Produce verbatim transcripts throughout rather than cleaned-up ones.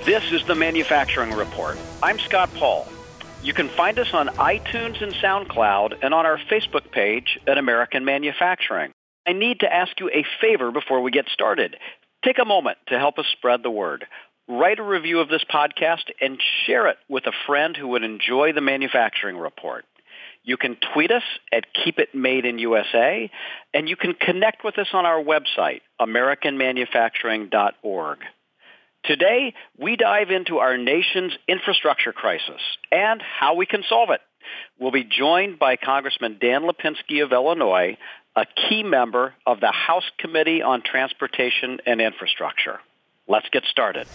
This is the Manufacturing Report. I'm Scott Paul. You can find us on iTunes and SoundCloud and on our Facebook page at American Manufacturing. I need to ask you a favor before we get started. Take a moment to help us spread the word. Write a review of this podcast and share it with a friend who would enjoy the Manufacturing Report. You can tweet us at Keep It Made in U S A, and you can connect with us on our website, American Manufacturing dot org. Today, we dive into our nation's infrastructure crisis and how we can solve it. We'll be joined by Congressman Dan Lipinski of Illinois, a key member of the House Committee on Transportation and Infrastructure. Let's get started.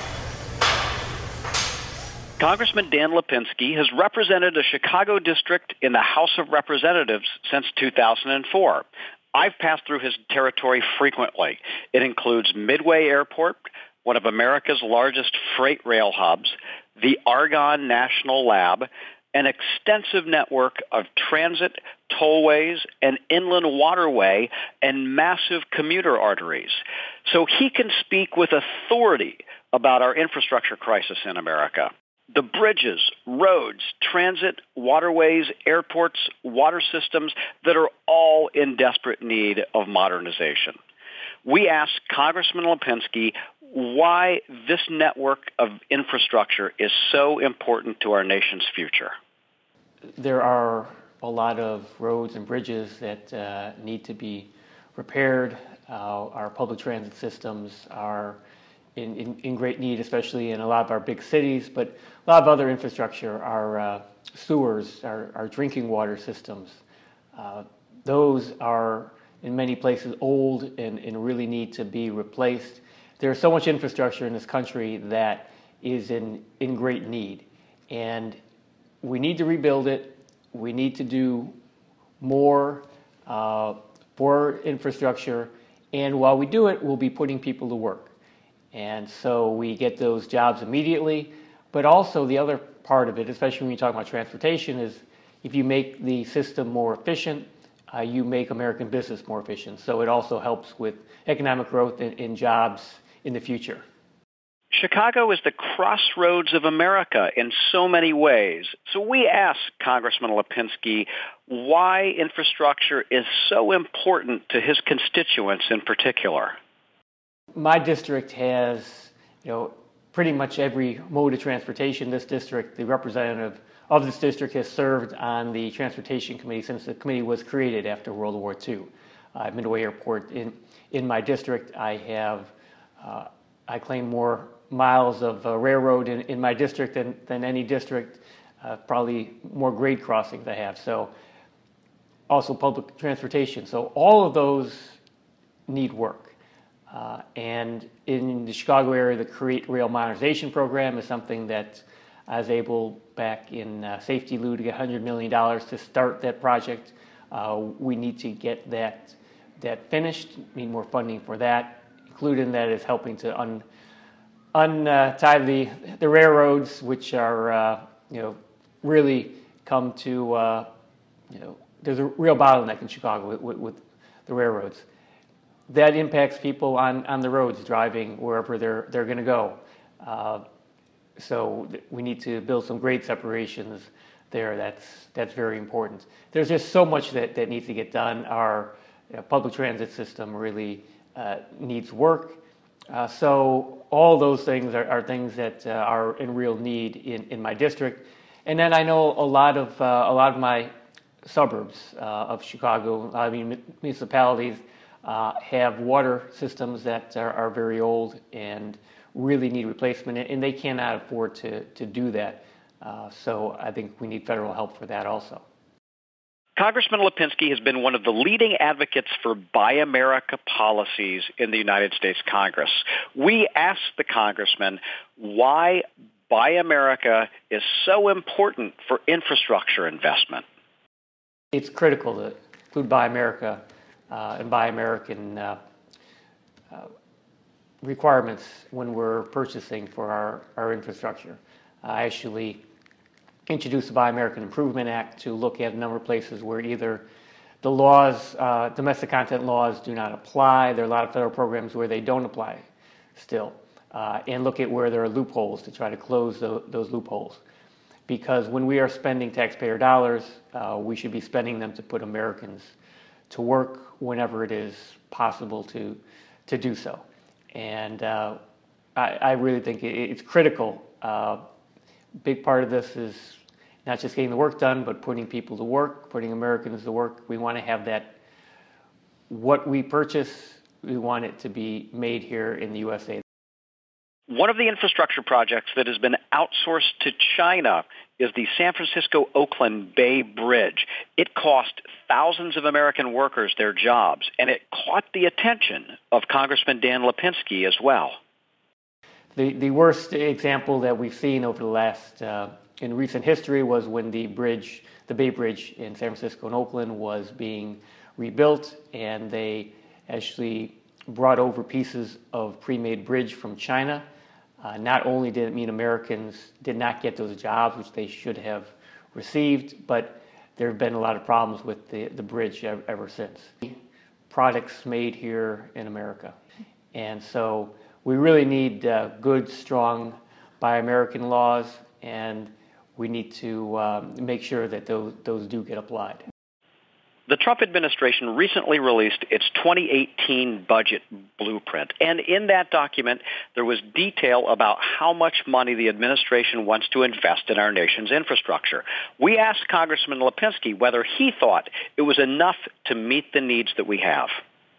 Congressman Dan Lipinski has represented the Chicago district in the House of Representatives since two thousand four. I've passed through his territory frequently. It includes Midway Airport, one of America's largest freight rail hubs, the Argonne National Lab, an extensive network of transit, tollways, and inland waterway, and massive commuter arteries. So he can speak with authority about our infrastructure crisis in America. The bridges, roads, transit, waterways, airports, water systems that are all in desperate need of modernization. We asked Congressman Lipinski why this network of infrastructure is so important to our nation's future. There are a lot of roads and bridges that uh, need to be repaired. Uh, our public transit systems are in, in, in great need, especially in a lot of our big cities, but a lot of other infrastructure, our uh, sewers, our, our drinking water systems, uh, those are in many places old and, and really need to be replaced. There's so much infrastructure in this country that is in, in great need, and we need to rebuild it. We need to do more uh, for infrastructure, and while we do it, we'll be putting people to work. And so we get those jobs immediately, but also the other part of it, especially when you talk about transportation, is if you make the system more efficient, uh, you make American business more efficient. So it also helps with economic growth and, and jobs in the future. Chicago is the crossroads of America in so many ways. So we asked Congressman Lipinski why infrastructure is so important to his constituents in particular. My district has, you know, pretty much every mode of transportation. This district, the representative of this district has served on the Transportation Committee since the committee was created after World War Two. Uh, Midway Airport in, in my district, I have, uh, I claim more miles of uh, railroad in, in my district than, than any district, uh, probably more grade crossings I have. So also public transportation. So all of those need work. Uh, and in the Chicago area, the Create Rail Modernization Program is something that I was able back in uh, Safety Lou to get one hundred million dollars to start that project. Uh, we need to get that that finished, need more funding for that. Included in that is helping to un, untie the, the railroads, which are, uh, you know, really come to, uh, you know, there's a real bottleneck in Chicago with, with, with the railroads. That impacts people on, on the roads driving wherever they're they're going to go. Uh, so we need to build some grade separations there. That's that's very important. There's just so much that, that needs to get done. Our you know, public transit system really uh, needs work. Uh, so all those things are, are things that uh, are in real need in, in my district. And then I know a lot of uh, a lot of my suburbs uh, of Chicago, I mean municipalities, Uh, have water systems that are, are very old and really need replacement, and they cannot afford to, to do that. Uh, so I think we need federal help for that also. Congressman Lipinski has been one of the leading advocates for Buy America policies in the United States Congress. We asked the congressman why Buy America is so important for infrastructure investment. It's critical to include Buy America uh, and Buy American uh, uh, requirements when we're purchasing for our, our infrastructure. I actually introduced the Buy American Improvement Act to look at a number of places where either the laws, uh, domestic content laws do not apply. There are a lot of federal programs where they don't apply still. uh, and look at where there are loopholes to try to close the, those loopholes. Because when we are spending taxpayer dollars, uh, we should be spending them to put Americans to work whenever it is possible to to do so. And uh, I, I really think it, it's critical. Uh, big part of this is not just getting the work done, but putting people to work, putting Americans to work. We want to have that, what we purchase, we want it to be made here in the U S A. One of the infrastructure projects that has been outsourced to China is the San Francisco-Oakland Bay Bridge. It cost thousands of American workers their jobs, and it caught the attention of Congressman Dan Lipinski as well. The, the worst example that we've seen over the last, uh, in recent history, was when the bridge, the Bay Bridge in San Francisco and Oakland was being rebuilt, and they actually brought over pieces of pre-made bridge from China. Uh, not only did it mean Americans did not get those jobs, which they should have received, but there have been a lot of problems with the, the bridge ever, ever since. Products made here in America. And so we really need uh, good, strong Buy American laws, and we need to um, make sure that those, those do get applied. The Trump administration recently released its twenty eighteen budget blueprint, and in that document there was detail about how much money the administration wants to invest in our nation's infrastructure. We asked Congressman Lipinski whether he thought it was enough to meet the needs that we have.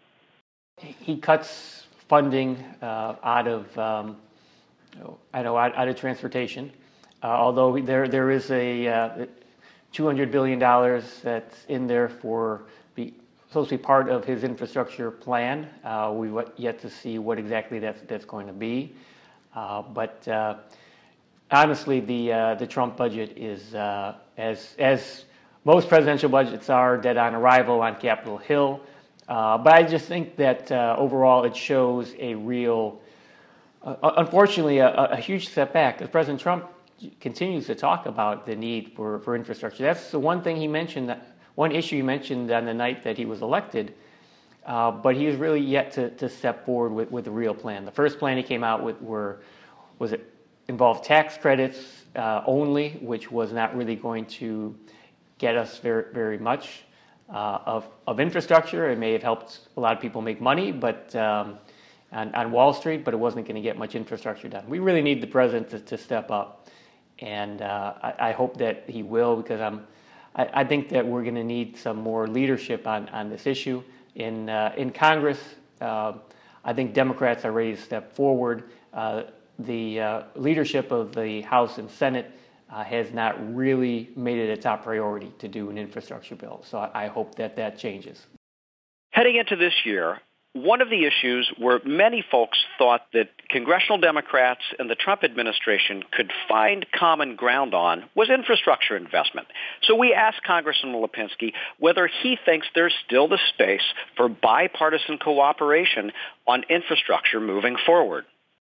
He cuts funding uh, out of, um, I know, out, out of transportation, uh, although there there is a uh, two hundred billion dollars that's in there for be, supposed to be part of his infrastructure plan. Uh, we've yet to see what exactly that's, that's going to be. Uh, but uh, honestly, the uh, the Trump budget is, uh, as, as most presidential budgets are, dead on arrival on Capitol Hill. Uh, but I just think that uh, overall it shows a real, uh, unfortunately, a, a huge setback, because President Trump continues to talk about the need for, for infrastructure. That's the one thing he mentioned, that one issue he mentioned on the night that he was elected, uh, but he has really yet to, to step forward with, with a real plan. The first plan he came out with were, was it involved tax credits uh, only, which was not really going to get us very, very much uh, of, of infrastructure. It may have helped a lot of people make money, but um, on, on Wall Street, but it wasn't going to get much infrastructure done. We really need the president to, to step up. And uh, I, I hope that he will, because I'm, I, I think that we're going to need some more leadership on, on this issue. In, uh, in Congress, uh, I think Democrats are ready to step forward. Uh, the uh, leadership of the House and Senate uh, has not really made it a top priority to do an infrastructure bill. So I, I hope that that changes. Heading into this year, one of the issues where many folks thought that congressional Democrats and the Trump administration could find common ground on was infrastructure investment. So we asked Congressman Lipinski whether he thinks there's still the space for bipartisan cooperation on infrastructure moving forward.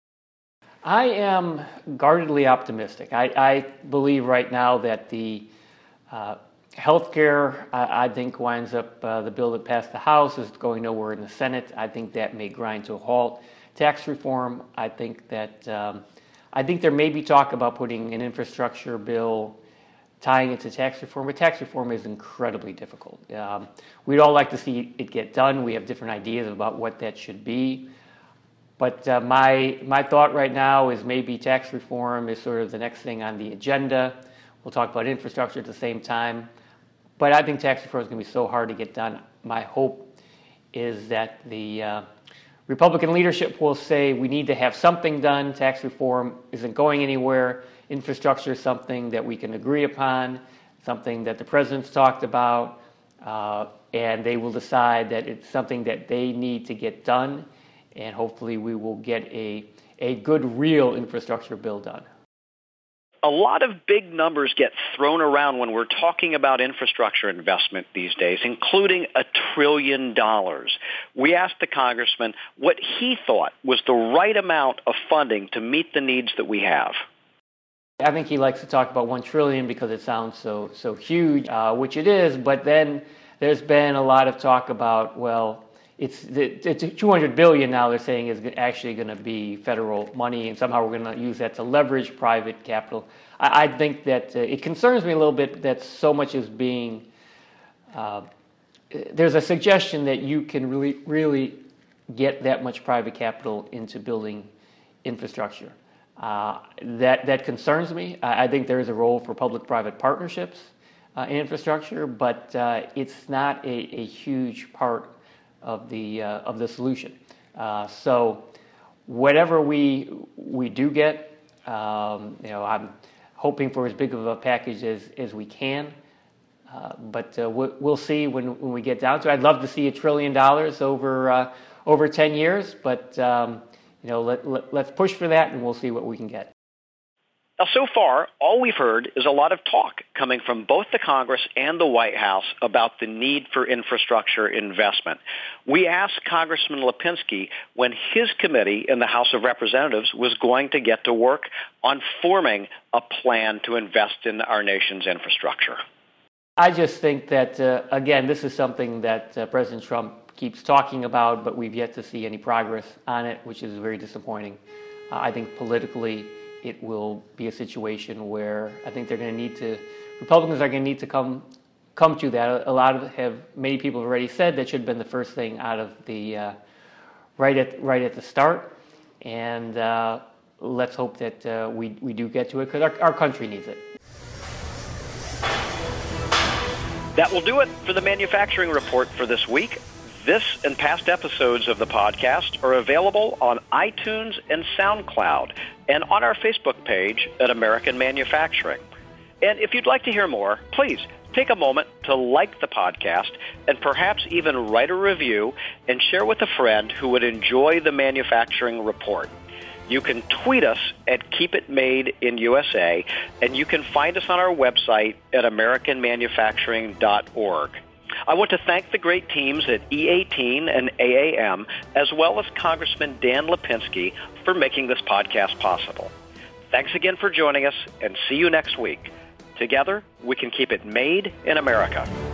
I am guardedly optimistic. I, I believe right now that the uh, Healthcare, I, I think, winds up, uh, the bill that passed the House is going nowhere in the Senate. I think that may grind to a halt. Tax reform, I think that, um, I think there may be talk about putting an infrastructure bill tying it to tax reform, but tax reform is incredibly difficult. Um, we'd all like to see it get done. We have different ideas about what that should be. But uh, my, my thought right now is maybe tax reform is sort of the next thing on the agenda. We'll talk about infrastructure at the same time. But I think tax reform is going to be so hard to get done. My hope is that the uh, Republican leadership will say we need to have something done. Tax reform isn't going anywhere. Infrastructure is something that we can agree upon, something that the president's talked about, uh, and they will decide that it's something that they need to get done, and hopefully we will get a, a good, real infrastructure bill done. A lot of big numbers get thrown around when we're talking about infrastructure investment these days, including a trillion dollars. We asked the congressman what he thought was the right amount of funding to meet the needs that we have. I think he likes to talk about one trillion dollars because it sounds so so huge, uh, which it is, but then there's been a lot of talk about, well, it's it's two hundred billion dollars now they're saying is actually going to be federal money, and somehow we're going to use that to leverage private capital. I, I think that uh, it concerns me a little bit that so much is being. Uh, there's a suggestion that you can really really get that much private capital into building infrastructure. Uh, that that concerns me. I, I think there is a role for public-private partnerships uh, in infrastructure, but uh, it's not a, a huge part of the uh, of the solution. Uh, so, whatever we we do get, um, you know, I'm hoping for as big of a package as as we can. Uh, but uh, we'll, we'll see when when we get down to it. I'd love to see a trillion dollars over uh, over ten years, but um, you know, let, let, let's push for that, and we'll see what we can get. Now, so far, all we've heard is a lot of talk coming from both the Congress and the White House about the need for infrastructure investment. We asked Congressman Lipinski when his committee in the House of Representatives was going to get to work on forming a plan to invest in our nation's infrastructure. I just think that, uh, again, this is something that uh, President Trump keeps talking about, but we've yet to see any progress on it, which is very disappointing. Uh, I think politically it will be a situation where I think they're going to need to, Republicans are going to need to come come to that. A lot of have, many people have already said that should have been the first thing out of the, uh, right at right at the start. And uh, let's hope that uh, we, we do get to it, because our, our country needs it. That will do it for the Manufacturing Report for this week. This and past episodes of the podcast are available on iTunes and SoundCloud and on our Facebook page at American Manufacturing. And if you'd like to hear more, please take a moment to like the podcast and perhaps even write a review and share with a friend who would enjoy the Manufacturing Report. You can tweet us at Keep It Made in U S A, and you can find us on our website at american manufacturing dot org. I want to thank the great teams at E eighteen and A A M, as well as Congressman Dan Lipinski, for making this podcast possible. Thanks again for joining us, and see you next week. Together, we can keep it made in America.